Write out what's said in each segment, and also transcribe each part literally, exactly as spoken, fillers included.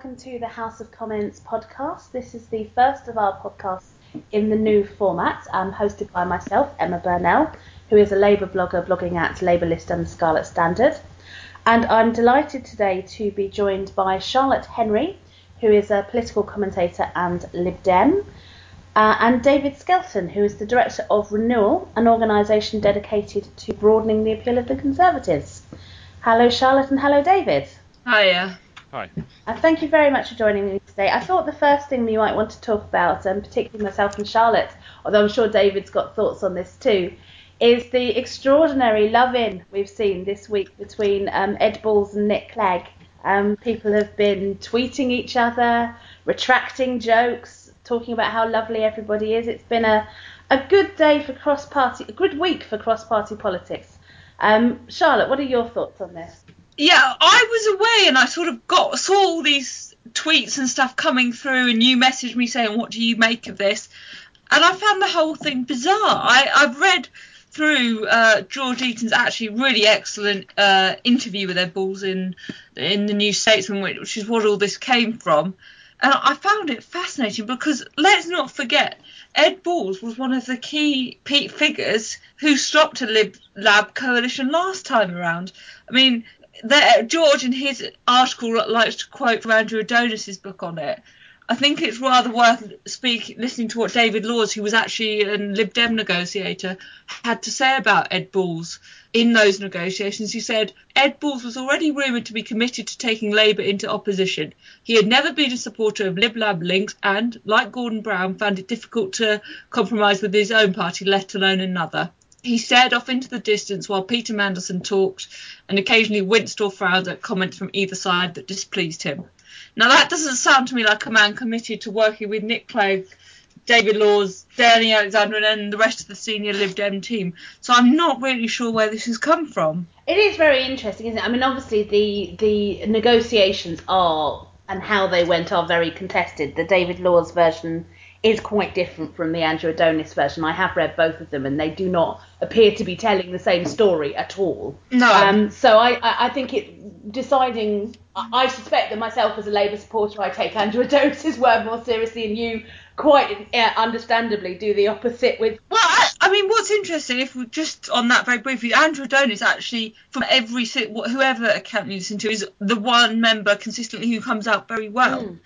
welcome to the House of Comments podcast. This is the first of our podcasts in the new format, um, hosted by myself, Emma Burnell, who is a Labour blogger blogging at Labour List and the Scarlet Standard. And I'm delighted today to be joined by Charlotte Henry, who is a political commentator and Lib Dem, uh, and David Skelton, who is the director of Renewal, an organisation dedicated to broadening the appeal of the Conservatives. Hello, Charlotte, and hello, David. Hiya. Hi. Uh, thank you very much for joining me today. I thought the first thing you might want to talk about, and um, particularly myself and Charlotte, although I'm sure David's got thoughts on this too, is the extraordinary love-in we've seen this week between um, Ed Balls and Nick Clegg. Um, people have been tweeting each other, retracting jokes, talking about how lovely everybody is. It's been a, a good day for cross-party, a good week for cross-party politics. Um, Charlotte, what are your thoughts on this? Yeah, I was away and I sort of got saw all these tweets and stuff coming through, and you messaged me saying, what do you make of this? And I found the whole thing bizarre. I, I've read through uh, George Eaton's actually really excellent uh, interview with Ed Balls in, in the New Statesman, which is what all this came from. And I found it fascinating because let's not forget, Ed Balls was one of the key figures who stopped a Lib Lab coalition last time around. I mean, the, George in his article likes to quote from Andrew Adonis's book on it. I think it's rather worth speak, listening to what David Laws, who was actually a Lib Dem negotiator, had to say about Ed Balls in those negotiations. He said, Ed Balls was already rumoured to be committed to taking Labour into opposition. He had never been a supporter of Lib Lab links and, like Gordon Brown, found it difficult to compromise with his own party, let alone another. He stared off into the distance while Peter Mandelson talked and occasionally winced or frowned at comments from either side that displeased him. Now, that doesn't sound to me like a man committed to working with Nick Clegg, David Laws, Danny Alexander and the rest of the senior Lib Dem team. So I'm not really sure where this has come from. It is very interesting, isn't it? I mean, obviously the the negotiations are, and how they went, are very contested. The David Laws version is quite different from the Andrew Adonis version. I have read both of them, and they do not appear to be telling the same story at all. No. Um, so I, I, I think it deciding. I suspect that myself as a Labour supporter, I take Andrew Adonis's word more seriously, and you quite uh, understandably do the opposite with. Well, I, I mean, what's interesting, if we just on that very briefly, Andrew Adonis actually, from every whoever account you listen to, is the one member consistently who comes out very well. Mm.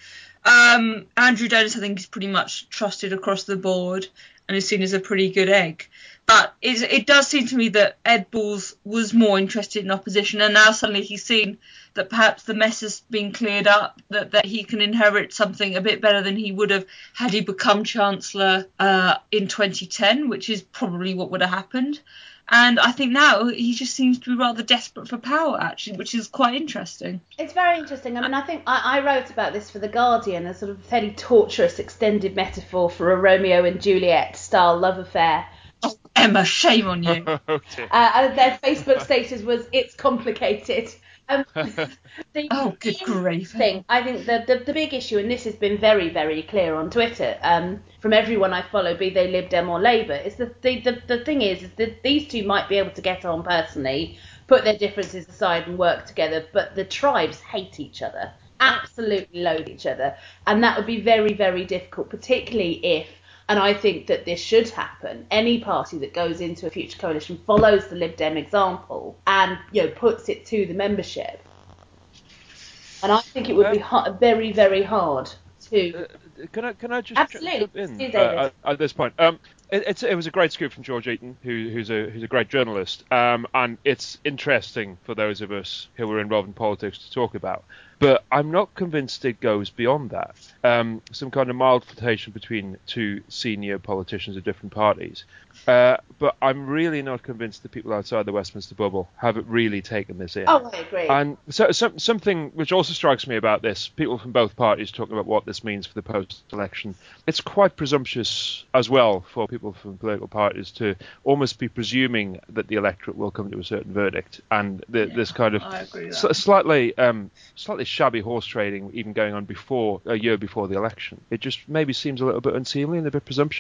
Um, Andrew Adonis, I think, is pretty much trusted across the board and is seen as a pretty good egg. But it, it does seem to me that Ed Balls was more interested in opposition, and now suddenly he's seen that perhaps the mess has been cleared up, that, that he can inherit something a bit better than he would have had he become Chancellor uh, in twenty ten, which is probably what would have happened. And I think now he just seems to be rather desperate for power, actually, which is quite interesting. It's very interesting. I mean, I think I, I wrote about this for The Guardian, a sort of fairly torturous extended metaphor for a Romeo and Juliet style love affair. Oh, Emma, shame on you. Okay. uh, and their Facebook status was, it's complicated. Um, the oh, good grief. Thing, I think the, the the big issue, and this has been very, very clear on Twitter um, from everyone I follow, be they Lib Dem or Labour, is that the, the, the thing is, is that these two might be able to get on personally, put their differences aside and work together, but the tribes hate each other, absolutely loathe each other, and that would be very, very difficult, particularly if, and I think that this should happen, any party that goes into a future coalition follows the Lib Dem example and, you know, puts it to the membership. And I think it would be ha- very, very hard to... Uh, can I can I just Absolutely. jump in uh, at, at this point? Um, it, it's, it was a great scoop from George Eaton, who, who's a who's a great journalist, um, and it's interesting for those of us who are involved in politics to talk about. But I'm not convinced it goes beyond that. Um, some kind of mild flirtation between two senior politicians of different parties. Uh, but I'm really not convinced the people outside the Westminster bubble have really taken this in. Oh, I agree. And so, so, something which also strikes me about this, people from both parties talking about what this means for the post-election, it's quite presumptuous as well for people from political parties to almost be presuming that the electorate will come to a certain verdict. And the, yeah, this kind of s- slightly um, slightly shabby horse trading even going on before a year before the election. It just maybe seems a little bit unseemly and a bit presumptuous.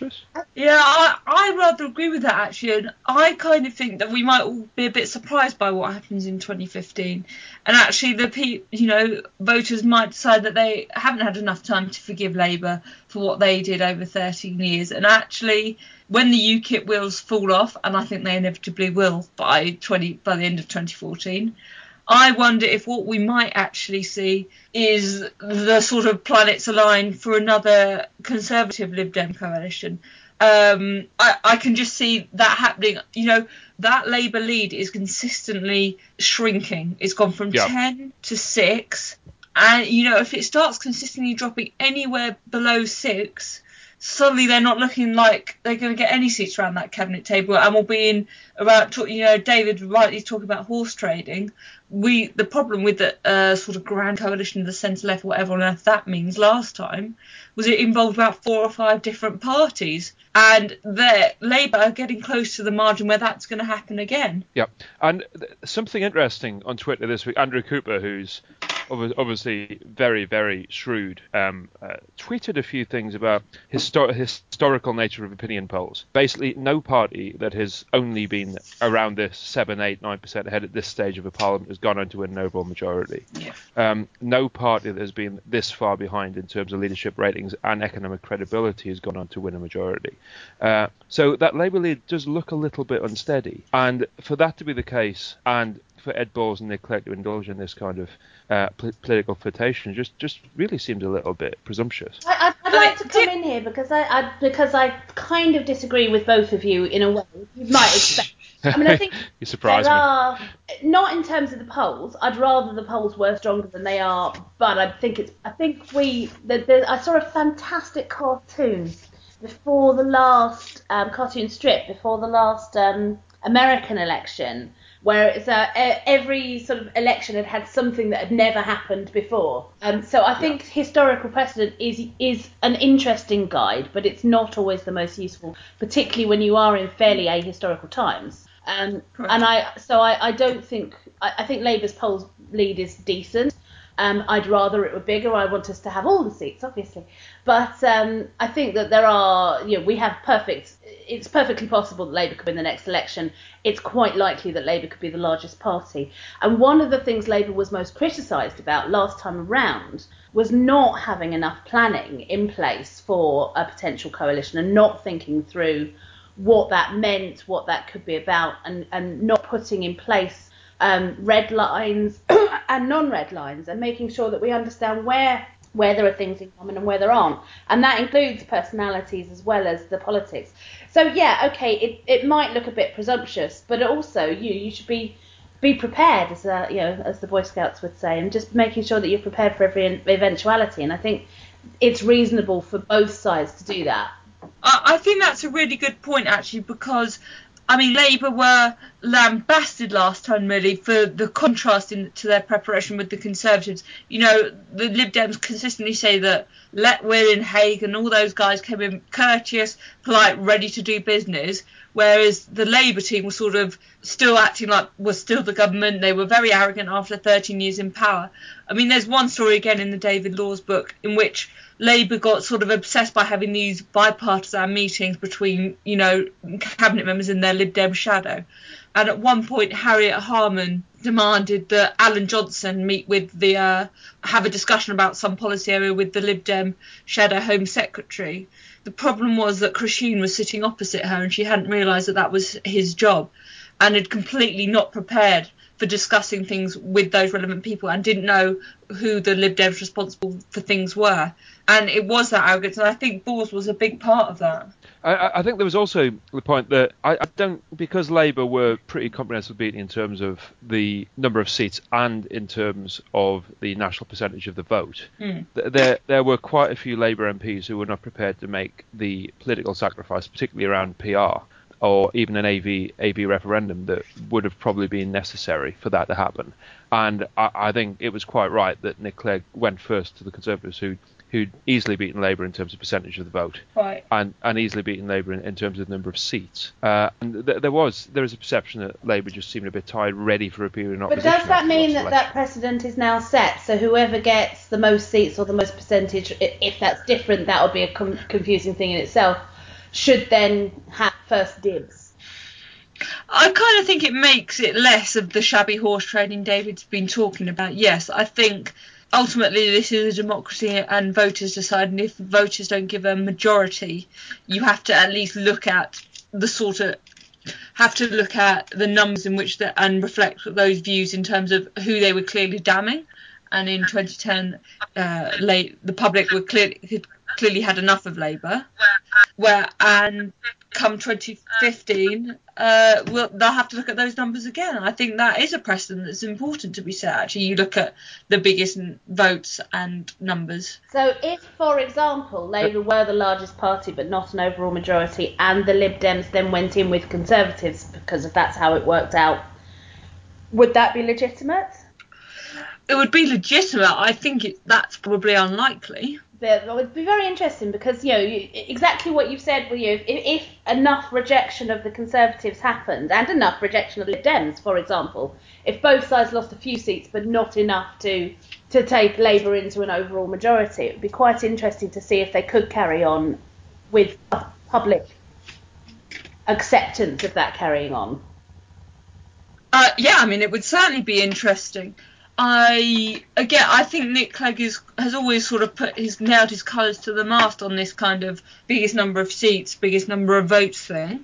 Yeah, I, I rather agree with that, actually. And I kind of think that we might all be a bit surprised by what happens in twenty fifteen. And actually, the pe- you know, voters might decide that they haven't had enough time to forgive Labour for what they did over thirteen years. And actually, when the UKIP wheels fall off, and I think they inevitably will by twenty by the end of twenty fourteen, I wonder if what we might actually see is the sort of planets align for another Conservative Lib Dem coalition. Um, I, I can just see that happening. You know, that Labour lead is consistently shrinking. It's gone from yep. ten to six. And, you know, if it starts consistently dropping anywhere below six, suddenly they're not looking like they're going to get any seats around that cabinet table, and we'll be in around, you know, David rightly talking about horse trading. We the problem with the uh, sort of grand coalition of the centre left, whatever on earth that means, last time was it involved about four or five different parties, and the Labour are getting close to the margin where that's going to happen again. Yeah, and th- something interesting on Twitter this week, Andrew Cooper, who's obviously very, very shrewd, um, uh, tweeted a few things about histor- historical nature of opinion polls. Basically, no party that has only been around this seven, eight, nine percent ahead at this stage of a parliament has gone on to win an overall majority. Yeah. Um, no party that has been this far behind in terms of leadership ratings and economic credibility has gone on to win a majority. Uh, so that Labour lead does look a little bit unsteady. And for that to be the case, and for Ed Balls and Nick Clegg to indulge in this kind of uh, p- political flirtation just just really seems a little bit presumptuous. I, I'd, I'd like to come in here because I, I because I kind of disagree with both of you in a way you might expect. I mean, I think you surprised there me. Are, not in terms of the polls. I'd rather the polls were stronger than they are, but I think it's. I think we. The, the, I saw a fantastic cartoon before the last um, cartoon strip before the last um, American election, where it's uh, every sort of election had had something that had never happened before. Um, so I think yeah. historical precedent is is an interesting guide, but it's not always the most useful, particularly when you are in fairly ahistorical times. Um, and I so I, I don't think I, I think Labour's polls lead is decent. Um, I'd rather it were bigger. I want us to have all the seats, obviously. But um, I think that there are, you know, we have perfect, it's perfectly possible that Labour could win the next election. It's quite likely that Labour could be the largest party. And one of the things Labour was most criticised about last time around was not having enough planning in place for a potential coalition and not thinking through what that meant, what that could be about, and, and not putting in place Um, red lines and non-red lines, and making sure that we understand where where there are things in common and where there aren't, and that includes personalities as well as the politics. So yeah, okay, it, it might look a bit presumptuous, but also you you should be be prepared, as a, you know, as the Boy Scouts would say, and just making sure that you're prepared for every eventuality. And I think it's reasonable for both sides to do that. I, I think that's a really good point, actually, because I mean, Labour were lambasted last time, really, for the contrast in, to their preparation with the Conservatives. You know, the Lib Dems consistently say that Letwin and Hague and all those guys came in courteous, polite, ready to do business, whereas the Labour team was sort of still acting like was still the government. They were very arrogant after thirteen years in power. I mean, there's one story again in the David Laws book in which Labour got sort of obsessed by having these bipartisan meetings between, you know, cabinet members in their Lib Dem shadow. And at one point, Harriet Harman demanded that Alan Johnson meet with the, uh, have a discussion about some policy area with the Lib Dem shadow Home Secretary. The problem was that Kashun was sitting opposite her and she hadn't realised that that was his job and had completely not prepared for discussing things with those relevant people and didn't know who the Lib Dems responsible for things were. And it was that arrogance, and I think Balls was a big part of that. I, I think there was also the point that I, I don't, because Labour were pretty comprehensively beaten in terms of the number of seats and in terms of the national percentage of the vote. Mm. There, there were quite a few Labour M Ps who were not prepared to make the political sacrifice, particularly around P R, or even an A V A B referendum that would have probably been necessary for that to happen. And I, I think it was quite right that Nick Clegg went first to the Conservatives, who who'd easily beaten Labour in terms of percentage of the vote, right, and, and easily beaten Labour in, in terms of the number of seats. Uh, and th- there was there is a perception that Labour just seemed a bit tired, ready for a period in opposition. But does that mean that that precedent is now set? So whoever gets the most seats or the most percentage, if that's different, that would be a com- confusing thing in itself. should then have first dibs. I kind of think it makes it less of the shabby horse trading David's been talking about. Yes, I think ultimately this is a democracy and voters decide, and if voters don't give a majority, you have to at least look at the sort of have to look at the numbers in which the, and reflect those views in terms of who they were clearly damning. And in twenty ten, uh, late, the public were clearly clearly had enough of Labour. Where and come twenty fifteen, uh, we'll, they'll have to look at those numbers again. I think that is a precedent that's important to be set. Actually, you look at the biggest votes and numbers. So if, for example, Labour were the largest party but not an overall majority, and the Lib Dems then went in with Conservatives because if that's how it worked out, would that be legitimate? It would be legitimate. I think it, that's probably unlikely. It would be very interesting because, you know, exactly what you've said, you know, if, if enough rejection of the Conservatives happened and enough rejection of the Lib Dems, for example, if both sides lost a few seats but not enough to to take Labour into an overall majority, it would be quite interesting to see if they could carry on with public acceptance of that carrying on. Uh, yeah, I mean, it would certainly be interesting. I again, I think Nick Clegg is, has always sort of put his nailed his colours to the mast on this kind of biggest number of seats, biggest number of votes thing.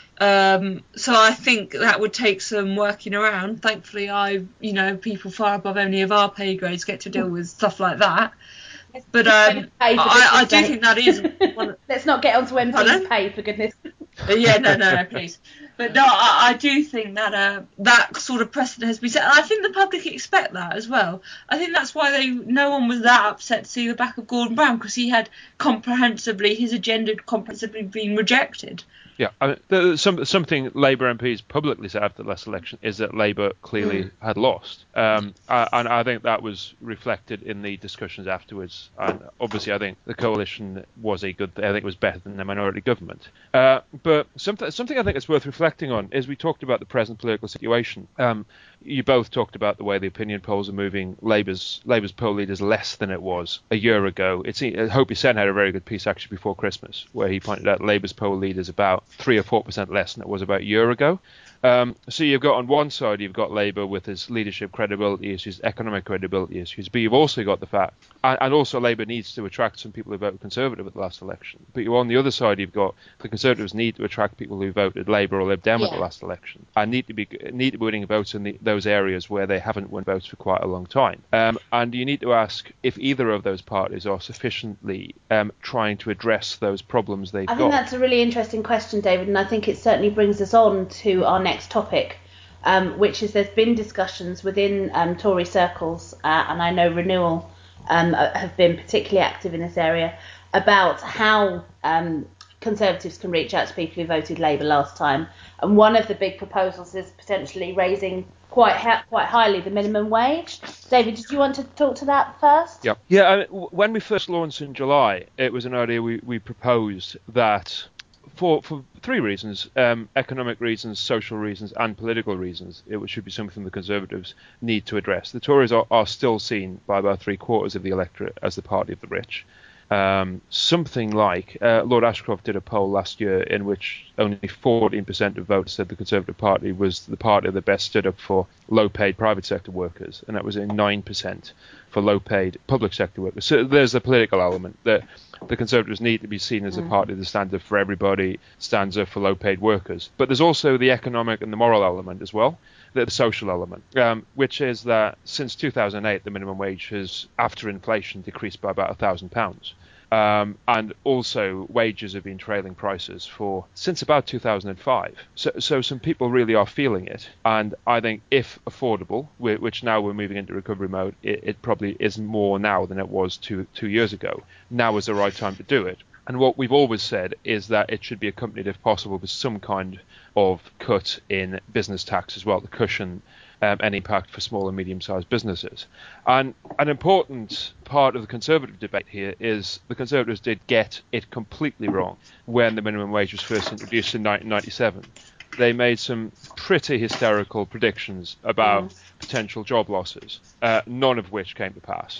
Um, so I think that would take some working around. Thankfully, I, you know, people far above any of our pay grades get to deal with stuff like that. But um, I, I do think that is. One of, Let's not get onto M P's pay, for goodness. Yeah, no, no, no, please. But no, I, I do think that uh, that sort of precedent has been set. And I think the public expect that as well. I think that's why they no one was that upset to see the back of Gordon Brown, because he had comprehensively, his agenda had comprehensively been rejected. Yeah, I mean, the, some, something Labour M Ps publicly said after the last election is that Labour clearly mm. had lost. Um, I, and I think that was reflected in the discussions afterwards. And obviously, I think the coalition was a good thing. I think it was better than the minority government. Uh, but something, something I think is worth reflecting on is we talked about the present political situation. Um, you both talked about the way the opinion polls are moving. Labour's Labour's poll lead is less than it was a year ago. It's Hopi Sen had a very good piece actually before Christmas where he pointed out Labour's poll lead is about three or four percent less than it was about a year ago. Um, so you've got on one side, you've got Labour with its leadership credibility issues, economic credibility issues, but you've also got the fact, and, and also Labour needs to attract some people who voted Conservative at the last election. But you on the other side, you've got the Conservatives need to attract people who voted Labour or Lib Dem yeah. at the last election, and need to be need to be winning votes in the, those areas where they haven't won votes for quite a long time. Um, and you need to ask if either of those parties are sufficiently um, trying to address those problems they've got. I think that's a really interesting question, David, and I think it certainly brings us on to our next topic, um, which is there's been discussions within um, Tory circles, uh, and I know Renewal um, have been particularly active in this area, about how um, Conservatives can reach out to people who voted Labour last time. And one of the big proposals is potentially raising quite ha- quite highly the minimum wage. David, did you want to talk to that first? Yeah. Yeah. I mean, when we first launched in July, it was an idea we, we proposed that for for three reasons, um, economic reasons, social reasons and political reasons, it should be something the Conservatives need to address. The Tories are, are still seen by about three quarters of the electorate as the party of the rich. Um, something like uh, Lord Ashcroft did a poll last year in which only fourteen percent of voters said the Conservative Party was the party that best stood up for low-paid private sector workers, and that was in nine percent for low-paid public sector workers. So there's a political element that the Conservatives need to be seen as a party that stands up for everybody, stands up for low-paid workers. But there's also the economic and the moral element as well, the social element, um, which is that since two thousand eight, the minimum wage has, after inflation, decreased by about one thousand pounds. Um, and also wages have been trailing prices for since about two thousand five. So, so some people really are feeling it. And I think if affordable, which now we're moving into recovery mode, it, it probably is more now than it was two, two years ago. Now is the right time to do it. And what we've always said is that it should be accompanied, if possible, with some kind of cut in business tax as well, to cushion um, any impact for small and medium-sized businesses. And an important part of the Conservative debate here is the Conservatives did get it completely wrong when the minimum wage was first introduced in nineteen ninety-seven. They made some pretty hysterical predictions about mm. potential job losses, uh, none of which came to pass.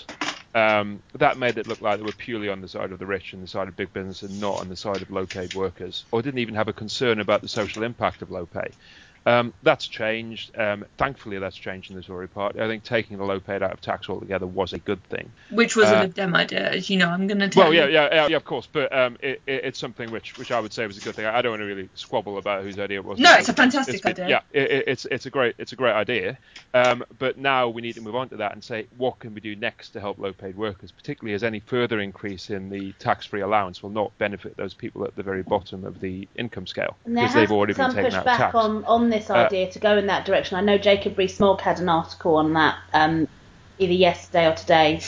Um, that made it look like they were purely on the side of the rich and the side of big business and not on the side of low-paid workers, or didn't even have a concern about the social impact of low pay. Um, that's changed. Um, thankfully, that's changed in the Tory party. I think taking the low paid out of tax altogether was a good thing. Which was uh, a Lib Dem idea, as you know. I'm going to tell well, you. Well, yeah, yeah, yeah, of course. But um, it, it, it's something which, which I would say was a good thing. I don't want to really squabble about whose idea it was. No, it's a fantastic it's been, idea. Yeah, it, it's it's a great it's a great idea. Um, but now we need to move on to that and say, what can we do next to help low paid workers, particularly as any further increase in the tax-free allowance will not benefit those people at the very bottom of the income scale, because they've already been taken out of tax. On, on this idea uh, to go in that direction. I know Jacob Rees-Mogg had an article on that um, either yesterday or today.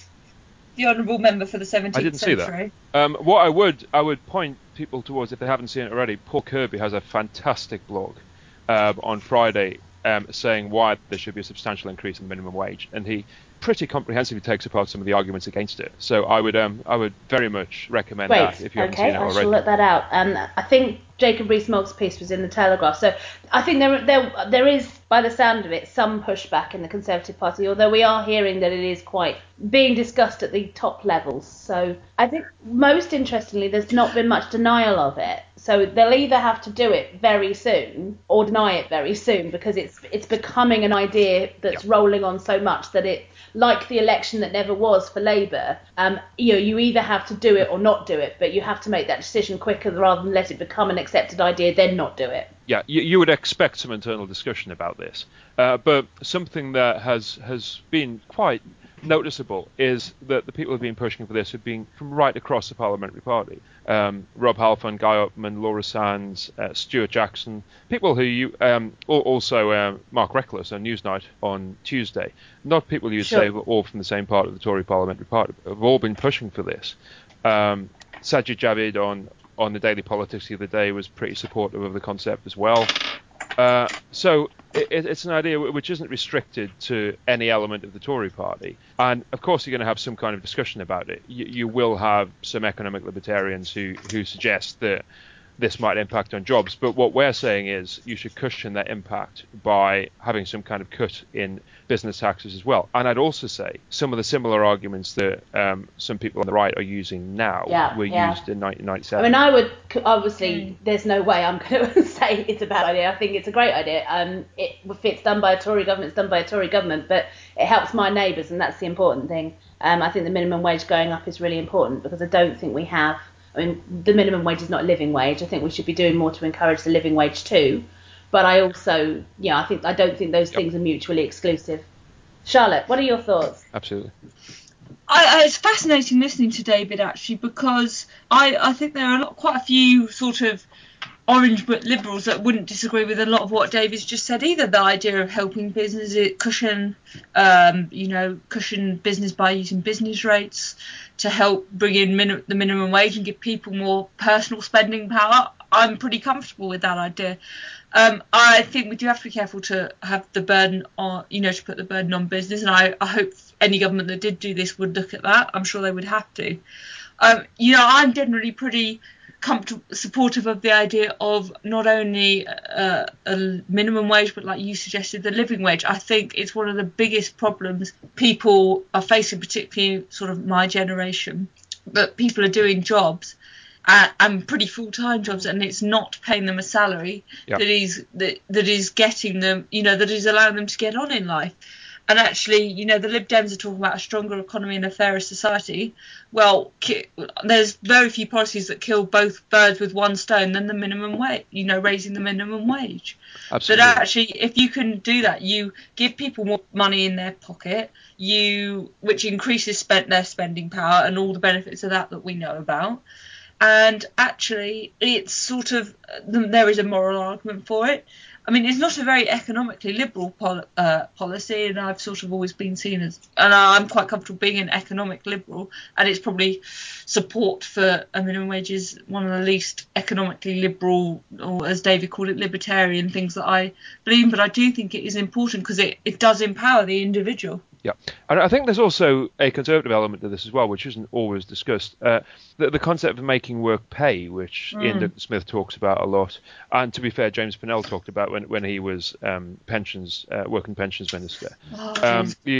The honourable member for the seventeenth I didn't century. see that. Um, what I would I would point people towards, if they haven't seen it already, Paul Kirby has a fantastic blog uh, on Friday um, saying why there should be a substantial increase in the minimum wage, and he pretty comprehensively takes apart some of the arguments against it. So I would um, I would very much recommend Great. that if you haven't okay, seen it already. I shall look that out. Um, I think Jacob Rees-Mogg's piece was in the Telegraph, so I think there there there is, by the sound of it, some pushback in the Conservative Party, although we are hearing that it is quite being discussed at the top levels. So I think most interestingly, there's not been much denial of it. So they'll either have to do it very soon or deny it very soon, because it's it's becoming an idea that's yeah. rolling on so much that it, like the election that never was for Labour, um, you know, you either have to do it or not do it, but you have to make that decision quicker rather than let it become an accepted idea, then not do it. Yeah, you, you would expect some internal discussion about this, uh, but something that has has been quite noticeable is that the people who've been pushing for this have been from right across the parliamentary party. Um, Rob Halfon, Guy Upman, Laura Sands, uh, Stuart Jackson, people who you um, also uh, Mark Reckless on Newsnight on Tuesday, not people you'd sure. say were all from the same part of the Tory parliamentary party, have all been pushing for this. Um, Sajid Javid on on the Daily Politics the other day was pretty supportive of the concept as well. Uh, so it, it's an idea which isn't restricted to any element of the Tory party. And of course, you're going to have some kind of discussion about it. You, you will have some economic libertarians who, who suggest that this might impact on jobs. But what we're saying is you should cushion that impact by having some kind of cut in business taxes as well. And I'd also say some of the similar arguments that um, some people on the right are using now yeah, were yeah. used in nineteen ninety-seven. I mean, I would, obviously, mm. there's no way I'm going to say it's a bad idea. I think it's a great idea. Um, it, if it's done by a Tory government, it's done by a Tory government, but it helps my neighbours, and that's the important thing. Um, I think the minimum wage going up is really important, because I don't think we have, I mean, the minimum wage is not a living wage. I think we should be doing more to encourage the living wage too. But I also, yeah, I think I don't think those yep. things are mutually exclusive. Charlotte, what are your thoughts? Absolutely. I, I, it's fascinating listening to David, actually, because I, I think there are a lot, quite a few sort of orange book liberals that wouldn't disagree with a lot of what David's just said either. The idea of helping businesses cushion, um, you know, cushion business by using business rates to help bring in min- the minimum wage and give people more personal spending power. I'm pretty comfortable with that idea. Um, I think we do have to be careful to have the burden on, you know, to put the burden on business. And I, I hope any government that did do this would look at that. I'm sure they would have to. Um, you know, I'm generally pretty comfortable, supportive of the idea of not only uh, a minimum wage, but like you suggested, the living wage. I think it's one of the biggest problems people are facing, particularly sort of my generation, that people are doing jobs uh, and pretty full-time jobs, and it's not paying them a salary yep. that is that that is getting them, you know, that is allowing them to get on in life. And actually, you know, the Lib Dems are talking about a stronger economy and a fairer society. Well, ki- there's very few policies that kill both birds with one stone than the minimum wage, you know, raising the minimum wage. Absolutely. But actually, if you can do that, you give people more money in their pocket, you which increases spent their spending power and all the benefits of that that we know about. And actually, it's sort of, there is a moral argument for it. I mean, it's not a very economically liberal pol- uh, policy, and I've sort of always been seen as, and I'm quite comfortable being an economic liberal, and it's probably support for a minimum wage is one of the least economically liberal, or as David called it, libertarian things that I believe in, but I do think it is important because it, it does empower the individual. Yeah, and I think there's also a conservative element to this as well, which isn't always discussed. Uh, the, the concept of making work pay, which mm. Ian Duncan Smith talks about a lot, and to be fair, James Pennell talked about when when he was um, pensions, uh, work and pensions minister. Oh, um, you,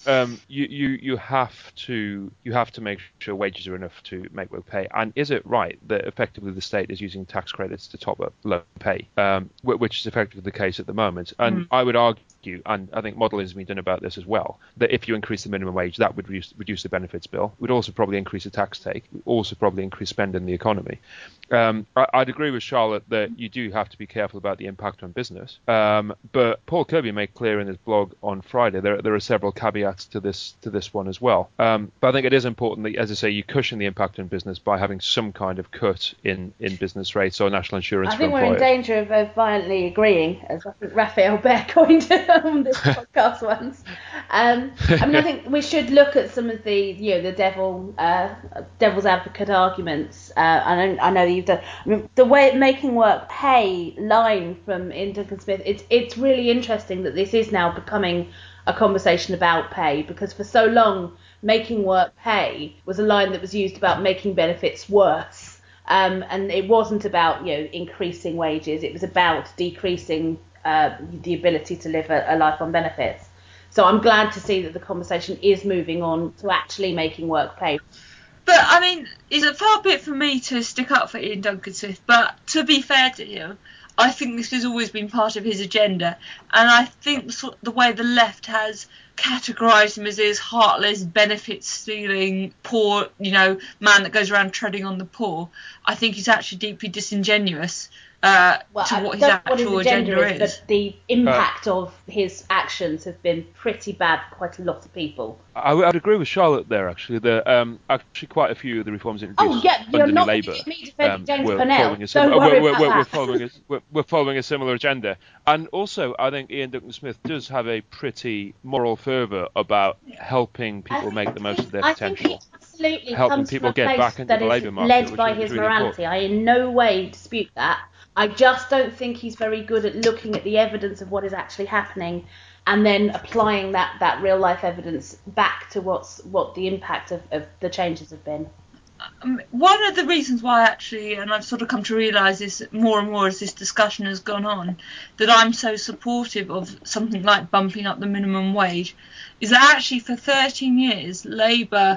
um, you, you you have to you have to make sure wages are enough to make work pay. And is it right that effectively the state is using tax credits to top up low pay, um, which is effectively the case at the moment? And mm. I would argue, and I think modelling has been done about this as well, that if you increase the minimum wage, that would reduce, reduce the benefits bill. It would also probably increase the tax take. It would also probably increase spend in the economy. Um, I, I'd agree with Charlotte that you do have to be careful about the impact on business. Um, but Paul Kirby made clear in his blog on Friday there there are several caveats to this to this one as well. Um, but I think it is important that, as I say, you cushion the impact on business by having some kind of cut in, in business rates or national insurance. I think for we're in employers. danger of uh, violently agreeing, as I think Raphael Bear coined it on this podcast once. Um, I mean, I think we should look at some of the, you know, the devil, uh, devil's advocate arguments. Uh, and I know that you've done. I mean, the way making work pay line from Ian Duncan Smith. It's it's really interesting that this is now becoming a conversation about pay, because for so long making work pay was a line that was used about making benefits worse. Um, and it wasn't about, you know, increasing wages. It was about decreasing uh, the ability to live a, a life on benefits. So I'm glad to see that the conversation is moving on to actually making work pay. But, I mean, it's a far bit for me to stick up for Ian Duncan Smith. But to be fair to him, I think this has always been part of his agenda. And I think the, the way the left has categorised him as this heartless, benefit-stealing, poor, you know, man that goes around treading on the poor, I think he's actually deeply disingenuous uh, well, to what I his actual what his agenda, agenda is. is. But the impact uh, of his actions have been pretty bad for quite a lot of people. I would agree with Charlotte there, actually. That um, actually quite a few of the reforms introduced oh, yeah, you're under not New Labour me defending um, James were Purnell. following a sim- Don't worry we're, about we're, that. we're following a, we're, we're following a similar agenda. And also, I think Ian Duncan Smith does have a pretty moral fervour about helping people think, make the most of their I potential. think he absolutely helping comes people from a get place back into that the is labour market, led which by is his really morality. important. I in no way dispute that. I just don't think he's very good at looking at the evidence of what is actually happening and then applying that, that real life evidence back to what's what the impact of, of the changes have been. Um, one of the reasons why actually, and I've sort of come to realise this more and more as this discussion has gone on, that I'm so supportive of something like bumping up the minimum wage, is that actually for thirteen years Labour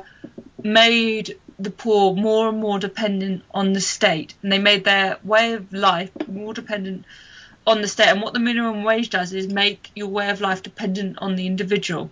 made the poor more and more dependent on the state, and they made their way of life more dependent on the state. And what the minimum wage does is make your way of life dependent on the individual.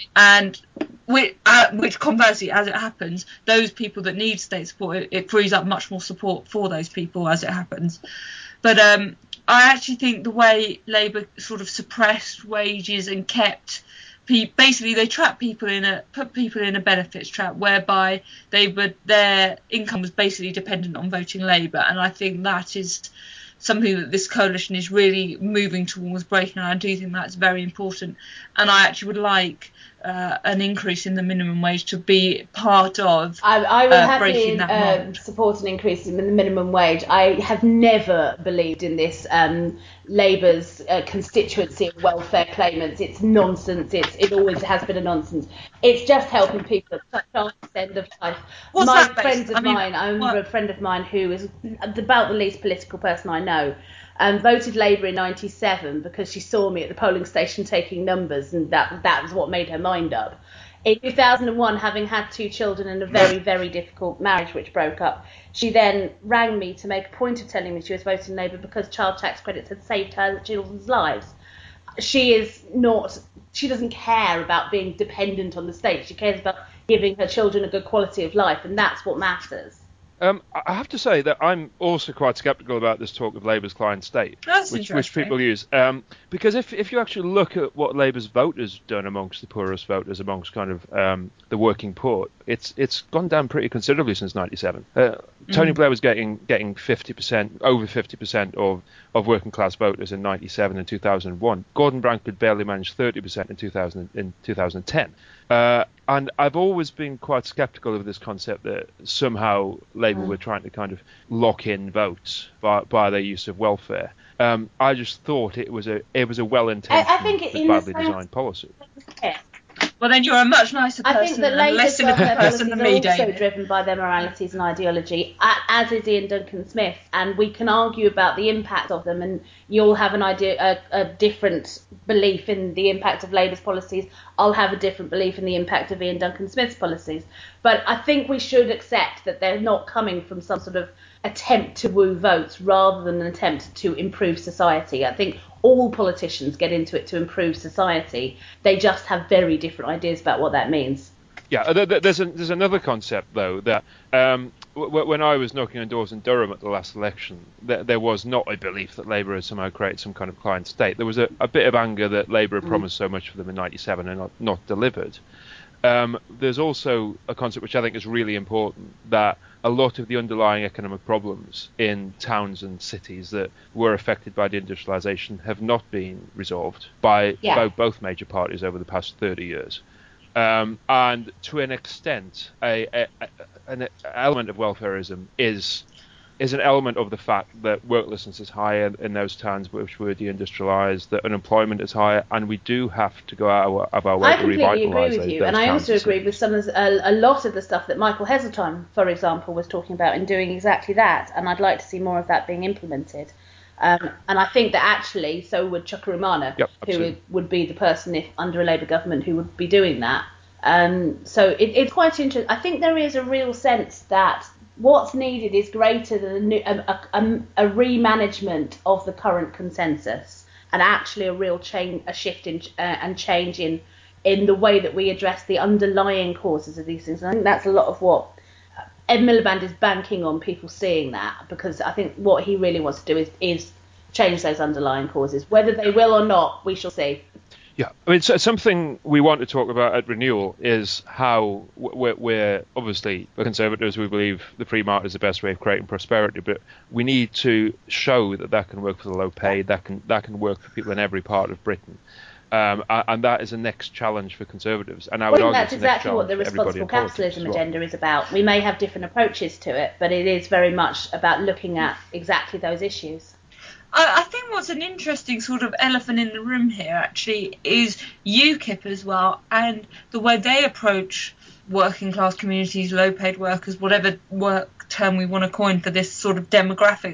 And which, uh, which conversely, as it happens, those people that need state support, it, it frees up much more support for those people as it happens. But um, I actually think the way Labour sort of suppressed wages and kept basically they trap people in a put people in a benefits trap whereby they would their income was basically dependent on voting Labour, and I think that is something that this coalition is really moving towards breaking, and I do think that's very important. And I actually would like uh, an increase in the minimum wage to be part of I, I would uh, happily breaking that uh, mold. support an increase in the minimum wage. I have never believed in this um, Labour's uh, constituency of welfare claimants. It's nonsense. It's, it always has been a nonsense. It's just helping people at such a end of life. What's My that based? friends of I mean, mine, I remember what? a friend of mine who is about the least political person I know, um, voted Labour in ninety-seven because she saw me at the polling station taking numbers, and that that was what made her mind up. In two thousand one, having had two children and a very, very difficult marriage which broke up, she then rang me to make a point of telling me she was voting Labour because child tax credits had saved her children's lives. She is not, she doesn't care about being dependent on the state. She cares about giving her children a good quality of life, and that's what matters. Um, I have to say that I'm also quite sceptical about this talk of Labour's client state, That's which, which interesting. people use. Um, because if if you actually look at what Labour's voters done amongst the poorest voters, amongst kind of um, the working poor, it's it's gone down pretty considerably since ninety-seven. Uh, Tony Mm. Blair was getting getting fifty percent, over fifty percent of, of working class voters in ninety-seven and two thousand one. Gordon Brown could barely manage thirty percent in two thousand in two thousand ten. Uh, and I've always been quite sceptical of this concept that somehow Labour Mm. were trying to kind of lock in votes by, by their use of welfare. Um, I just thought it was a it was a well-intentioned I- I think but in the badly same- designed policy. Yeah. Well, then you're a much nicer person I think that and Labour's less cynical welfare person policies than are me, also David. driven by their moralities and ideology, a- as is Ian Duncan Smith, and we can argue about the impact of them, and you'll have an idea, a, a different belief in the impact of Labour's policies. I'll have a different belief in the impact of Ian Duncan Smith's policies. But I think we should accept that they're not coming from some sort of attempt to woo votes rather than an attempt to improve society. I think all politicians get into it to improve society. They just have very different ideas about what that means. Yeah, there's a, there's another concept though that um, w- when I was knocking on doors in Durham at the last election, there, there was not a belief that Labour had somehow created some kind of client state. There was a, a bit of anger that Labour had promised so much for them in ninety-seven and not, not delivered. Um, there's also a concept which I think is really important, that a lot of the underlying economic problems in towns and cities that were affected by deindustrialisation have not been resolved by, Yeah. by both major parties over the past thirty years. Um, and to an extent, a, a, a, an element of welfarism is is an element of the fact that worklessness is higher in those towns which were deindustrialised, that unemployment is higher, and we do have to go out of our way I to completely revitalise agree with you, those and I towns also and agree cities. with some of the, a, a lot of the stuff that Michael Heseltine, for example, was talking about in doing exactly that, and I'd like to see more of that being implemented. Um, and I think that actually, so would Chukwuemeka, Yep, who absolutely. would, would be the person if under a Labour government who would be doing that. Um, so it, it's quite interesting. I think there is a real sense that what's needed is greater than a, new, a, a, a remanagement of the current consensus, and actually a real change, a shift in uh, and change in in the way that we address the underlying causes of these things. And I think that's a lot of what Ed Miliband is banking on, people seeing that, because I think what he really wants to do is is change those underlying causes. Whether they will or not, we shall see. Yeah, I mean, so something we want to talk about at Renewal is how we're, we're obviously the Conservatives. We believe the free market is the best way of creating prosperity, but we need to show that that can work for the low paid, that can that can work for people in every part of Britain, um, and that is the next challenge for Conservatives. And I I would think argue that's it's the next exactly what the challenge for everybody responsible in politics capitalism as well. agenda is about. We may have different approaches to it, but it is very much about looking at exactly those issues. I, I think what's an interesting sort of elephant in the room here actually is UKIP as well, and the way they approach working class communities, low paid workers, whatever work term we want to coin for this sort of demographic.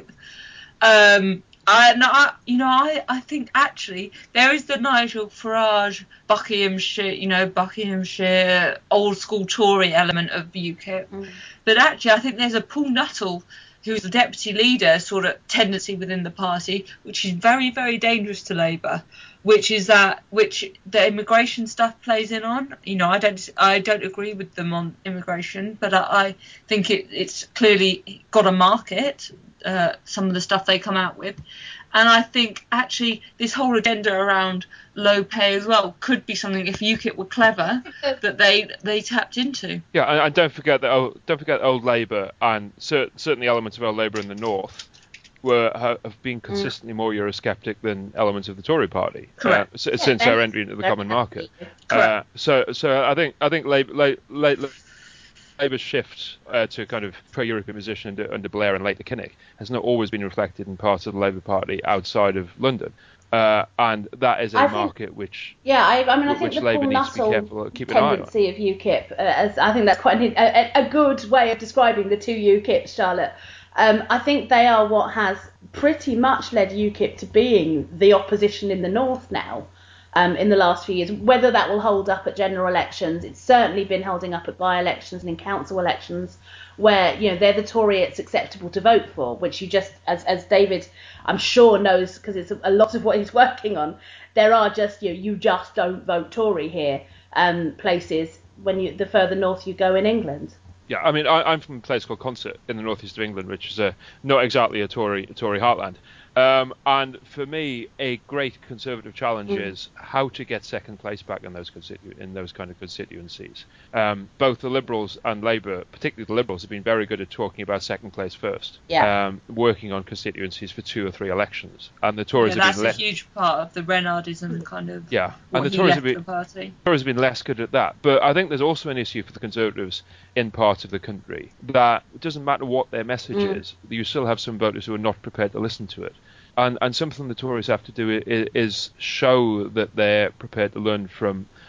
Um, I, no, I, you know, I, I think actually there is the Nigel Farage, Buckinghamshire, you know, Buckinghamshire old school Tory element of UKIP, Mm. but actually I think there's a Paul Nuttall, who's the deputy leader, sort of tendency within the party, which is very, very dangerous to Labour, which is that which the immigration stuff plays in on. You know, I don't, I don't agree with them on immigration, but I, I think it, it's clearly got a market. Uh, some of the stuff they come out with, and I think actually this whole agenda around low pay as well could be something, if UKIP were clever, that they they tapped into. Yeah, and, and don't forget that oh, don't forget old Labour and cer- certainly elements of old Labour in the north were have been consistently more Eurosceptic than elements of the Tory party uh, s- Yeah, since they're- their entry into the they're common market. Correct. Uh, so so I think I think Labour. La- La- Labour's shift uh, to kind of pro-European position under, under Blair and later Kinnock has not always been reflected in parts of the Labour Party outside of London, uh, and that is a I think- market which Yeah, I, I mean, I Which think the Labour Paul needs to be Nuttall careful- keep an eye on. tendency of UKIP, uh, as I think that's quite an, a, a good way of describing the two UKIPs, Charlotte. Um, I think they are what has pretty much led UKIP to being the opposition in the north now. Um, in the last few years, whether that will hold up at general elections, it's certainly been holding up at by-elections and in council elections, where you know they're the Tory it's acceptable to vote for, which you just, as as David, I'm sure knows because it's a, a lot of what he's working on. There are just you know, you just don't vote Tory here. Um, places when you the further north you go in England. Yeah, I mean, I, I'm from a place called Consett in the northeast of England, which is a, not exactly a Tory a Tory heartland. Um, and for me, a great Conservative challenge Mm. is how to get second place back in those constitu- in those kind of constituencies. Um, both the Liberals and Labour, particularly the Liberals, have been very good at talking about second place first, Yeah. um, working on constituencies for two or three elections. And the Tories Yeah, have that's been a less. huge part of the Renardism kind of Yeah, what and the he Tories left have been. the party. Tories have been less good at that, but I think there's also an issue for the Conservatives in parts of the country that it doesn't matter what their message Mm. is, you still have some voters who are not prepared to listen to it. And and something the Tories have to do is, is show that they're prepared to learn from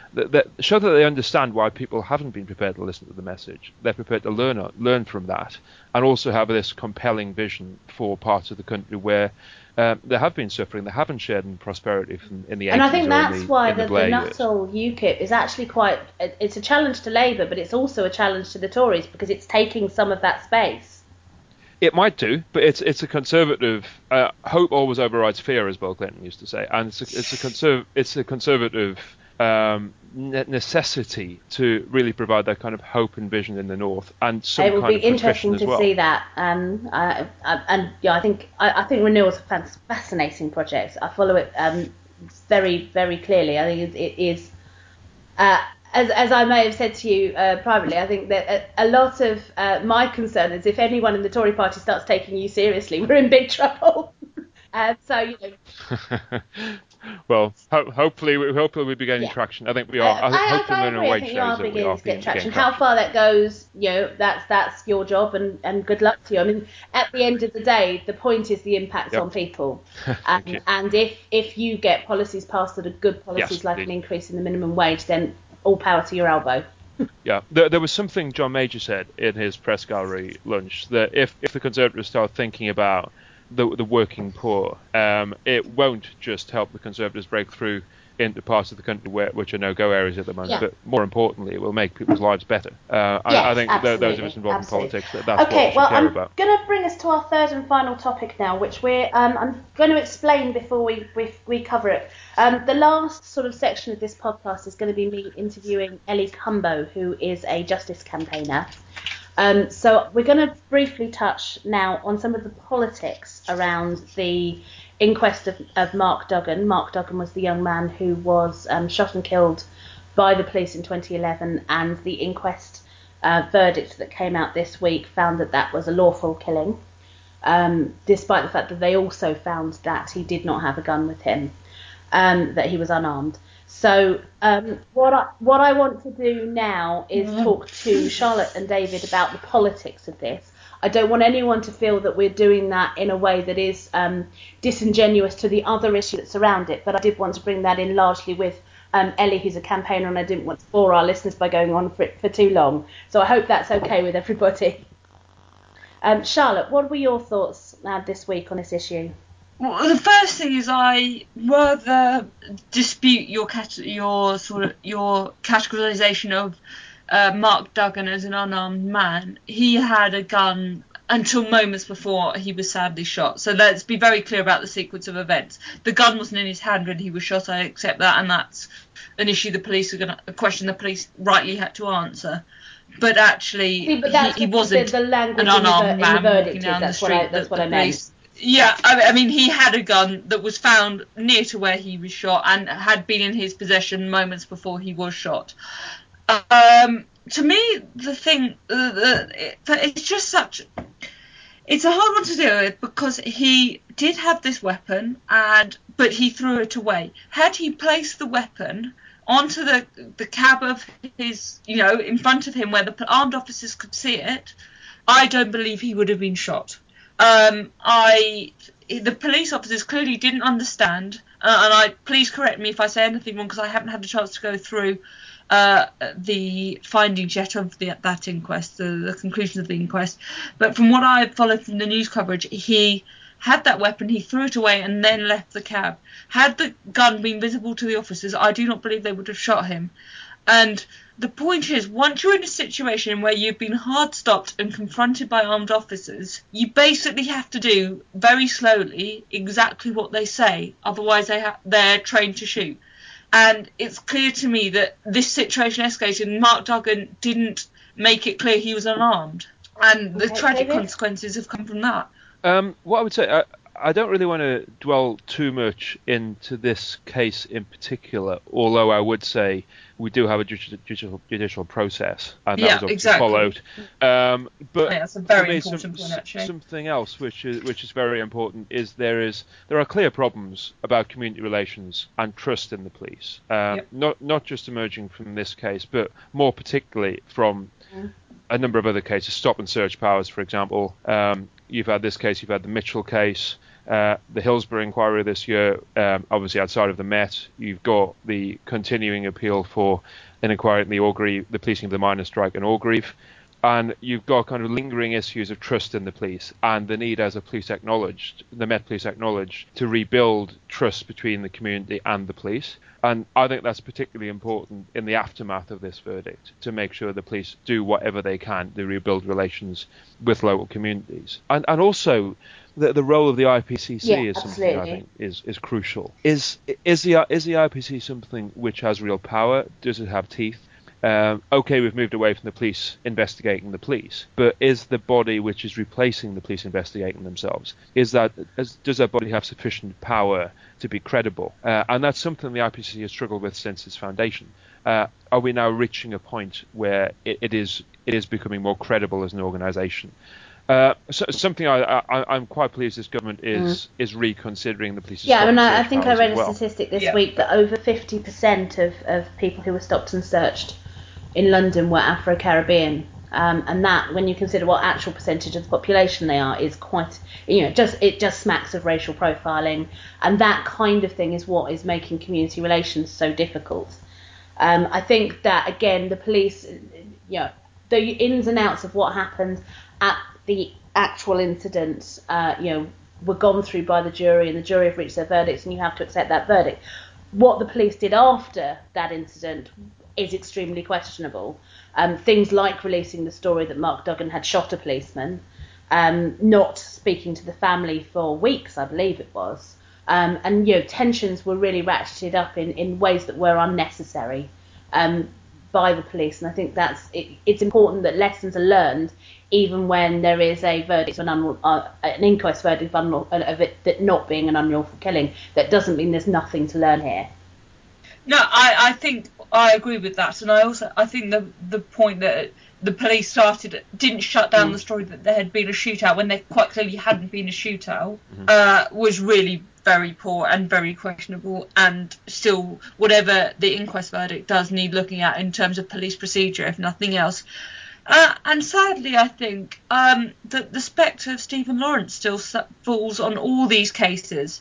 that, that show that they understand why people haven't been prepared to listen to the message. They're prepared to learn learn from that, and also have this compelling vision for parts of the country where um, there have been suffering, they haven't shared in prosperity from, in the eighties. And I think that's the, why the, the, the the Nuttall UKIP is actually quite, it's a challenge to Labour, but it's also a challenge to the Tories because it's taking some of that space. It might do, but it's it's a conservative. Uh, hope always overrides fear, as Bill Clinton used to say, and it's a, it's a conserv it's a conservative um, necessity to really provide that kind of hope and vision in the north, and some it will kind be of interesting as to well. see that. Um, I, I, and yeah, I think I, I think Renewal is a fascinating project. I follow it um, very very clearly. I think it, it is. Uh, As, as I may have said to you uh, privately, I think that a, a lot of uh, my concern is if anyone in the Tory party starts taking you seriously, we're in big trouble. uh, so, you know. Well, ho- hopefully, we, hopefully we'll be gaining Yeah. traction. I think we are. I, I, I, hopefully, I minimum agree. I wage think you are shows that we beginning are to get beginning traction. to How gain far that goes, you know, that's that's your job, and, and good luck to you. I mean, at the end of the day, the point is the impact Yep. on people. Thank um, you. and if if you get policies passed that are good policies, Yes, like indeed. an increase in the minimum wage, then all power to your elbow. Yeah, there, there was something John Major said in his press gallery lunch that if, if the Conservatives start thinking about the the working poor, um, it won't just help the Conservatives break through into parts of the country where, which are no-go areas at the moment, Yeah. but more importantly, it will make people's lives better. Uh, I, Yes, I think th- those of absolutely, us involved absolutely. in politics, that that's Okay, what we should well, care I'm about. going to bring us to our third and final topic now, which we're um, I'm going to explain before we, we we cover it. Um, the last sort of section of this podcast is going to be me interviewing Ellie Cumbo, who is a justice campaigner. Um, so we're going to briefly touch now on some of the politics around the inquest of, of Mark Duggan. Mark Duggan was the young man who was um, shot and killed by the police in twenty eleven, and the inquest uh, verdict that came out this week found that that was a lawful killing, um, despite the fact that they also found that he did not have a gun with him, um, that he was unarmed. So um, what I what I want to do now is talk to Charlotte and David about the politics of this. I don't want anyone to feel that we're doing that in a way that is um, disingenuous to the other issue that's around it, but I did want to bring that in largely with um, Ellie, who's a campaigner, and I didn't want to bore our listeners by going on for, for too long. So I hope that's okay with everybody. Um, Charlotte, what were your thoughts uh, this week on this issue? Well, the first thing is I rather dispute your cat- your sort of your categorisation of uh, Mark Duggan as an unarmed man. He had a gun until moments before he was sadly shot. So let's be very clear about the sequence of events. The gun wasn't in his hand when he was shot. I accept that, and that's an issue the police are going to a question the police rightly had to answer. But actually, See, but that's he, he the- wasn't the, the language an unarmed in the, ver- man in the verdict walking is, down the that's street. what I, that's that what the I meant. police- Yeah, I, I mean, he had a gun that was found near to where he was shot and had been in his possession moments before he was shot. Um, to me, the thing, uh, the, it, it's just such, it's a hard one to deal with because he did have this weapon, and but he threw it away. Had he placed the weapon onto the the cab of his, you know, in front of him where the armed officers could see it, I don't believe he would have been shot. Um, I, the police officers clearly didn't understand, uh, and I please correct me if I say anything wrong because I haven't had a chance to go through uh, the findings yet of the, that inquest, the, the conclusions of the inquest. But from what I've followed from the news coverage, he had that weapon, he threw it away, and then left the cab. Had the gun been visible to the officers, I do not believe they would have shot him. And the point is, once you're in a situation where you've been hard stopped and confronted by armed officers, you basically have to do, very slowly, exactly what they say. Otherwise, they ha- they're trained to shoot. And it's clear to me that this situation escalated and Mark Duggan didn't make it clear he was unarmed. And the Okay, tragic David? consequences have come from that. Um, what I would say, I, I don't really want to dwell too much into this case in particular, although I would say we do have a judicial, judicial process, and that Yeah, was obviously exactly. followed. Um, but Yeah, that's a very for me, important some, point, actually. something else which is which is very important is there is there are clear problems about community relations and trust in the police. Um, Yep. Not not just emerging from this case, but more particularly from a number of other cases, stop and search powers, for example. Um, you've had this case, you've had the Mitchell case. uh, the Hillsborough inquiry this year, um, obviously outside of the Met, you've got the continuing appeal for an inquiry in the Orgreave, the policing of the miners' strike in Orgreave. And you've got kind of lingering issues of trust in the police and the need, as the police acknowledged, the Met Police acknowledged, to rebuild trust between the community and the police. And I think that's particularly important in the aftermath of this verdict, to make sure the police do whatever they can to rebuild relations with local communities. And and also the the role of the I P C C yeah, is something absolutely. I think is, is crucial. Is is the is the I P C C something which has real power? Does it have teeth? Um, okay, we've moved away from the police investigating the police, but is the body which is replacing the police investigating themselves, is that is, does that body have sufficient power to be credible? Uh, and that's something the I P C C has struggled with since its foundation. Uh, are we now reaching a point where it, it is it is becoming more credible as an organisation? Uh, so, something I, I, I'm quite pleased this government is mm. is reconsidering the police's. Yeah, I mean, I, I think I read well. a statistic this yeah. week that over fifty percent of, of people who were stopped and searched in London were Afro-Caribbean, um, and that, when you consider what actual percentage of the population they are, is quite, you know, just it just smacks of racial profiling, and that kind of thing is what is making community relations so difficult. Um, I think that, again, the police, you know, the ins and outs of what happened at the actual incident, uh, you know, were gone through by the jury, and the jury have reached their verdicts, and you have to accept that verdict. What the police did after that incident is extremely questionable. Um, things like releasing the story that Mark Duggan had shot a policeman, um, not speaking to the family for weeks, I believe it was, um, and you know, tensions were really ratcheted up in, in ways that were unnecessary um, by the police. And I think that's it, it's important that lessons are learned, even when there is a verdict, an, un, uh, an inquest verdict of, unlaw, of it that not being an unlawful killing. That doesn't mean there's nothing to learn here. No, I, I think I agree with that, and I also I think the the point that the police started didn't shut down mm. the story that there had been a shootout when there quite clearly hadn't been a shootout mm-hmm. uh, was really very poor and very questionable, and still whatever the inquest verdict does need looking at in terms of police procedure, if nothing else. Uh, and sadly, I think um, that the spectre of Stephen Lawrence still falls on all these cases.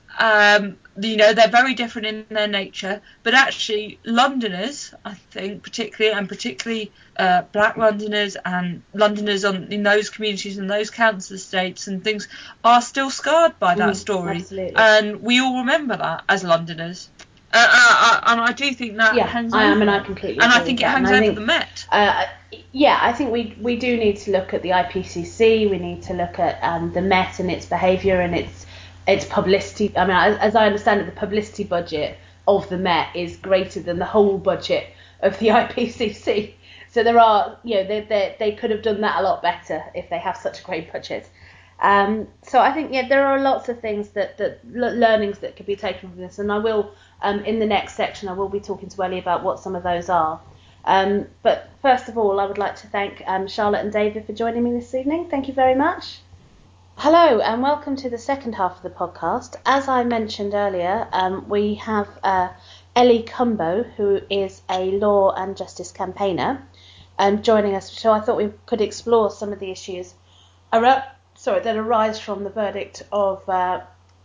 Um, you know, they're very different in their nature, but actually Londoners, I think, particularly, and particularly uh, black Londoners and Londoners on, in those communities and those council estates and things, are still scarred by that mm, story. Absolutely. And we all remember that as Londoners. Uh, uh, uh, and I do think that yeah, hangs I, over. I mean, I completely And agree I think with it that. hangs and I over think, the Met. Uh, yeah, I think we we do need to look at the I P C C. We need to look at um, the Met and its behaviour and its its publicity. I mean, as, as I understand it, the publicity budget of the Met is greater than the whole budget of the I P C C. So there are, you know, they they they could have done that a lot better if they have such a great budget. Um, so I think, yeah, there are lots of things that, that learnings that could be taken from this, and I will, um, in the next section, I will be talking to Ellie about what some of those are. Um, but first of all, I would like to thank um, Charlotte and David for joining me this evening. Thank you very much. Hello and welcome to the second half of the podcast. As I mentioned earlier, um, we have uh, Ellie Cumbo, who is a law and justice campaigner, um, joining us. So I thought we could explore some of the issues ar- sorry, that arise from the verdict of uh,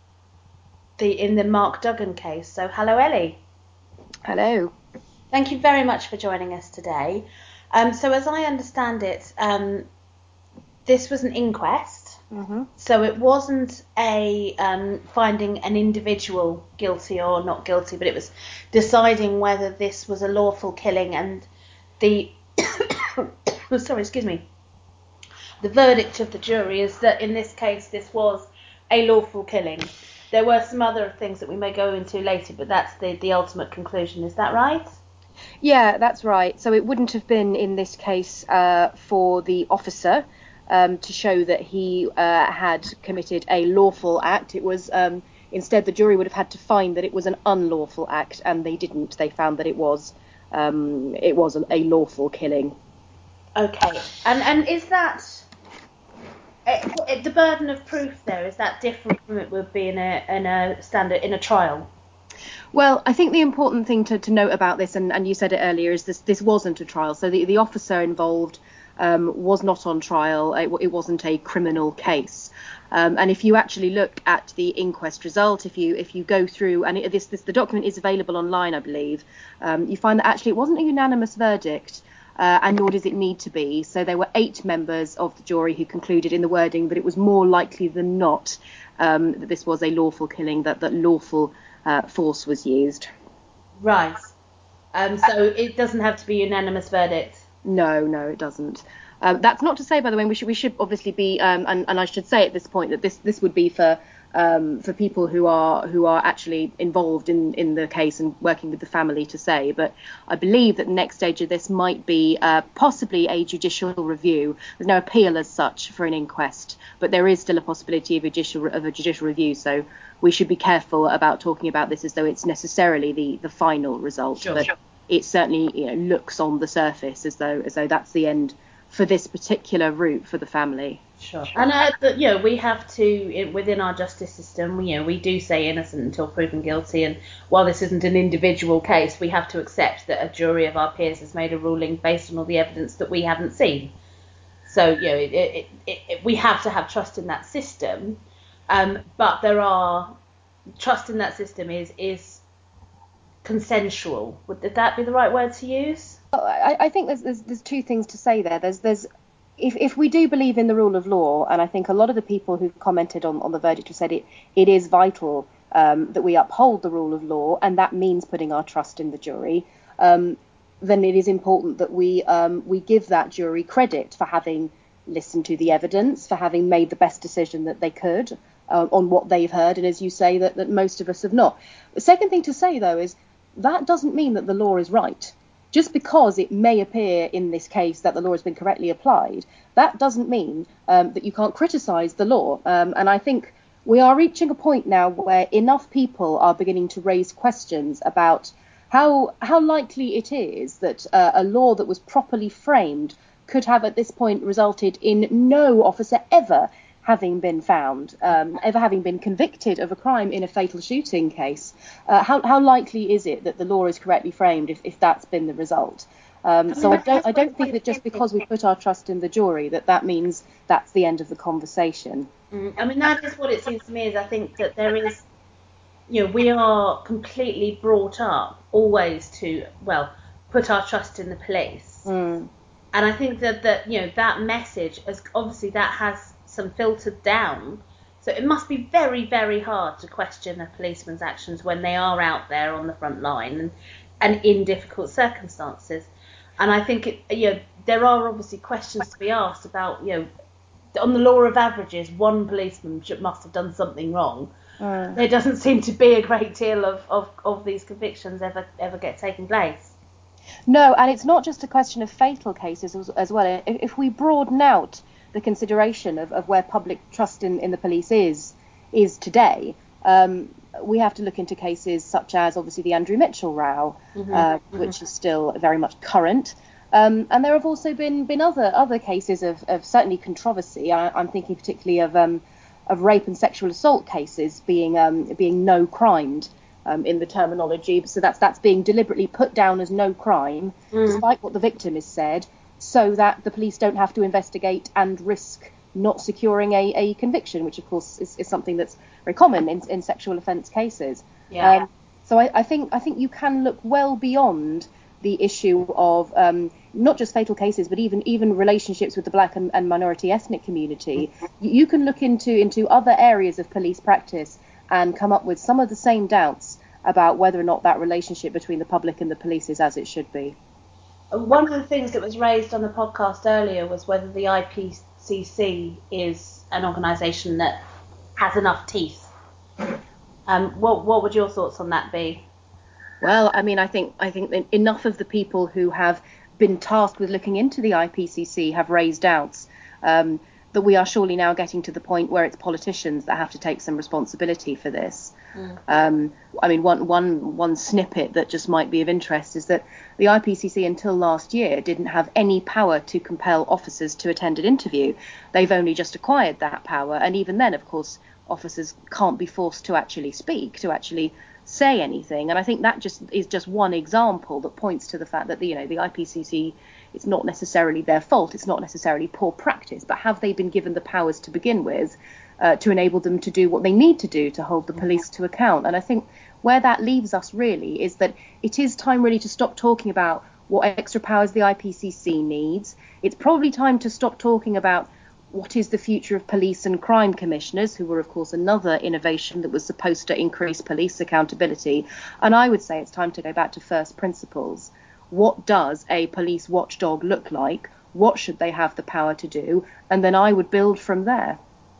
the in the Mark Duggan case. So hello, Ellie. Hello. Thank you very much for joining us today. Um, so as I understand it, um, this was an inquest. Mm-hmm. So it wasn't a um, finding an individual guilty or not guilty, but it was deciding whether this was a lawful killing. And the sorry, excuse me. The verdict of the jury is that in this case this was a lawful killing. There were some other things that we may go into later, but that's the, the ultimate conclusion. Is that right? Yeah, that's right. So it wouldn't have been in this case uh, for the officer um, to show that he uh, had committed a lawful act. It was um, instead the jury would have had to find that it was an unlawful act, and they didn't. They found that it was um, it was a, a lawful killing. Okay, and and is that it, it, the burden of proof there? Is that different from it would be in a in a standard in a trial? Well, I think the important thing to, to note about this, and, and you said it earlier, is this this wasn't a trial. So the, the officer involved um, was not on trial. It, it wasn't a criminal case. Um, and if you actually look at the inquest result, if you if you go through, and it, this, this the document is available online, I believe, um, you find that actually it wasn't a unanimous verdict, uh, and nor does it need to be. So there were eight members of the jury who concluded in the wording that it was more likely than not um, that this was a lawful killing, that, that lawful uh, force was used. Right. Um, so it doesn't have to be unanimous verdict. No, no, it doesn't. Um, that's not to say, by the way, we should we should obviously be, um, and, and I should say at this point that this this would be for um, for people who are who are actually involved in, in the case and working with the family to say. But I believe that the next stage of this might be uh, possibly a judicial review. There's no appeal as such for an inquest, but there is still a possibility of a judicial of a judicial review. So we should be careful about talking about this as though it's necessarily the, the final result. Sure, but sure. It certainly, you know, looks on the surface as though as though that's the end for this particular route for the family. Sure. And uh, the, you know, we have to, it, within our justice system, you know, we do say innocent until proven guilty. And while this isn't an individual case, we have to accept that a jury of our peers has made a ruling based on all the evidence that we haven't seen. So, you know, it, it, it, it, we have to have trust in that system. Um, but there are, trust in that system is is consensual. Would that be the right word to use? I, I think there's, there's there's two things to say there. There's there's if if we do believe in the rule of law, and I think a lot of the people who've commented on, on the verdict have said it it is vital um, that we uphold the rule of law, and that means putting our trust in the jury. Um, then it is important that we um, we give that jury credit for having listened to the evidence, for having made the best decision that they could uh, on what they've heard, and as you say, that, that most of us have not. The second thing to say, though, is that doesn't mean that the law is right. Just because it may appear in this case that the law has been correctly applied, that doesn't mean um, that you can't criticise the law. Um, and I think we are reaching a point now where enough people are beginning to raise questions about how how likely it is that uh, a law that was properly framed could have at this point resulted in no officer ever having been found, um, ever having been convicted of a crime in a fatal shooting case. Uh, how, how likely is it that the law is correctly framed if, if that's been the result? Um, I mean, so I don't I don't think that just because we put our trust in the jury that that means that's the end of the conversation. Mm, I mean, that is what it seems to me is I think that there is, you know, we are completely brought up always to, well, put our trust in the police. Mm. And I think that, that, you know, that message, as obviously that has some filtered down, so it must be very, very hard to question a policeman's actions when they are out there on the front line and, and in difficult circumstances. And I think it, you know, there are obviously questions to be asked about, you know, on the law of averages, one policeman should, must have done something wrong. Mm. There doesn't seem to be a great deal of, of, of these convictions ever ever get taking place. No, and it's not just a question of fatal cases as, as well. If, if we broaden out the consideration of, of where public trust in, in the police is is today, um, we have to look into cases such as obviously the Andrew Mitchell row, mm-hmm, uh, mm-hmm. which is still very much current. Um, and there have also been been other other cases of, of certainly controversy. I, I'm thinking particularly of um, of rape and sexual assault cases being um, being no crimed um, in the terminology. So that's that's being deliberately put down as no crime, mm. despite what the victim has said, so that the police don't have to investigate and risk not securing a, a conviction, which of course is, is something that's very common in, in sexual offence cases. Yeah. Um, so I, I think I think you can look well beyond the issue of um, not just fatal cases, but even even relationships with the black and, and minority ethnic community. You, you can look into into other areas of police practice and come up with some of the same doubts about whether or not that relationship between the public and the police is as it should be. One of the things that was raised on the podcast earlier was whether the I P C C is an organisation that has enough teeth. Um, what what would your thoughts on that be? Well, I mean, I think I think that enough of the people who have been tasked with looking into the I P C C have raised doubts um, that we are surely now getting to the point where it's politicians that have to take some responsibility for this. Mm. Um, I mean, one one one snippet that just might be of interest is that the I P C C until last year didn't have any power to compel officers to attend an interview. They've only just acquired that power, and even then, of course, officers can't be forced to actually speak, to actually say anything. And I think that just is just one example that points to the fact that the, you know, the I P C C, it's not necessarily their fault, it's not necessarily poor practice, but have they been given the powers to begin with uh, to enable them to do what they need to do to hold the police to account? And I think where that leaves us really is that it is time really to stop talking about what extra powers the I P C C needs. It's probably time to stop talking about what is the future of police and crime commissioners, who were, of course, another innovation that was supposed to increase police accountability. And I would say it's time to go back to first principles. What does a police watchdog look like? What should they have the power to do? And then I would build from there.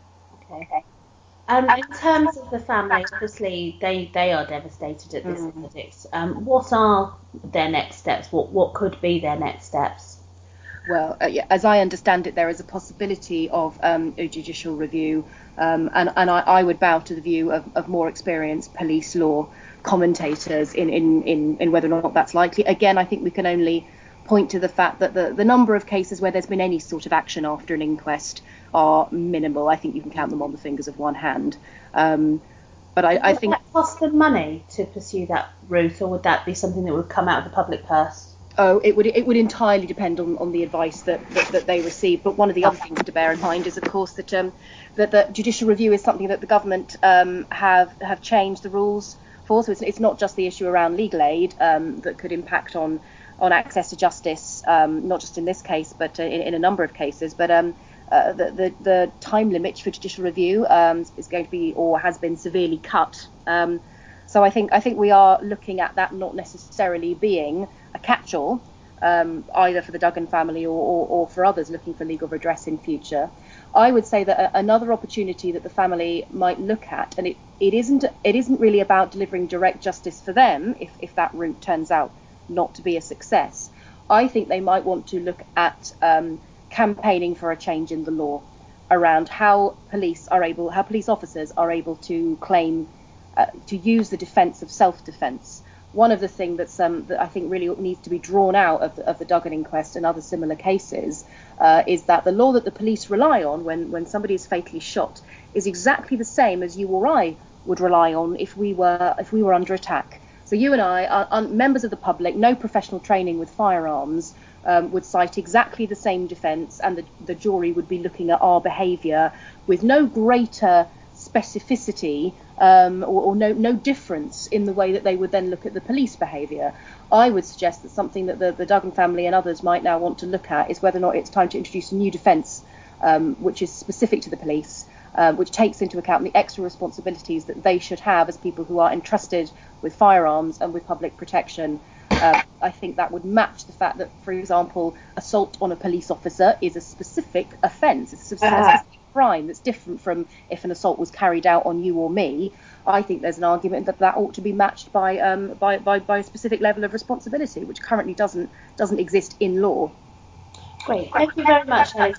Okay. Um, in terms of the family, obviously they, they are devastated at this Mm. verdict. Um, what are their next steps? What what could be their next steps? Well, uh, yeah, as I understand it, there is a possibility of um, a judicial review, um, and, and I, I would bow to the view of, of more experienced police law commentators in, in, in, in whether or not that's likely. Again, I think we can only point to the fact that the, the number of cases where there's been any sort of action after an inquest are minimal. I think you can count them on the fingers of one hand. Um, but I, I Would think... that cost them money to pursue that route, or would that be something that would come out of the public purse? Oh, it would it would entirely depend on, on the advice that, that, that they receive. But one of the other things to bear in mind is, of course, that um, that the judicial review is something that the government um, have have changed the rules for. So it's, it's not just the issue around legal aid um, that could impact on on access to justice, um, not just in this case, but uh, in, in a number of cases. But um, uh, the, the the time limit for judicial review um, is going to be, or has been, severely cut. Um, so I think I think we are looking at that not necessarily being a catch-all, um, either for the Duggan family or, or, or for others looking for legal redress in future. I would say that a, another opportunity that the family might look at, and it, it isn't it isn't really about delivering direct justice for them if, if that route turns out not to be a success. I think they might want to look at um, campaigning for a change in the law around how police are able, how police officers are able to claim, uh, to use the defence of self-defence. One of the things that's um, that I think really needs to be drawn out of the, of the Duggan inquest and other similar cases uh, is that the law that the police rely on when, when somebody is fatally shot is exactly the same as you or I would rely on if we were if we were under attack. So you and I, are, are members of the public, no professional training with firearms, um, would cite exactly the same defence, and the, the jury would be looking at our behaviour with no greater specificity um, or, or no no difference in the way that they would then look at the police behaviour. I would suggest that something that the, the Duggan family and others might now want to look at is whether or not it's time to introduce a new defence um, which is specific to the police, uh, which takes into account the extra responsibilities that they should have as people who are entrusted with firearms and with public protection. Uh, I think that would match the fact that, for example, assault on a police officer is a specific offence. It's a specific Uh-huh. crime that's different from if an assault was carried out on you or me. I think there's an argument that that ought to be matched by um, by, by, by a specific level of responsibility, which currently doesn't doesn't exist in law. Great. Thank you very much, Alice.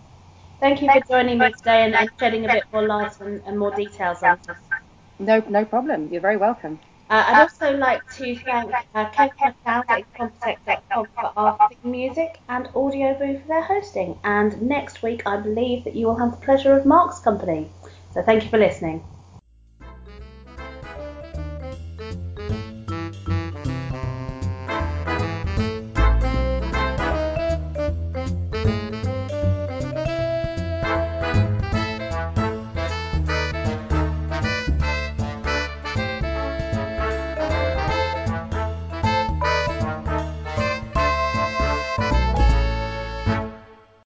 Thank you for joining me today and, and shedding a bit more light and, and more details on this. No, no problem. You're very welcome. Uh, I'd also like to thank uh, Kate McLeod at Comptech dot com for our theme music and Audio Boo for their hosting. And next week, I believe that you will have the pleasure of Mark's company. So thank you for listening.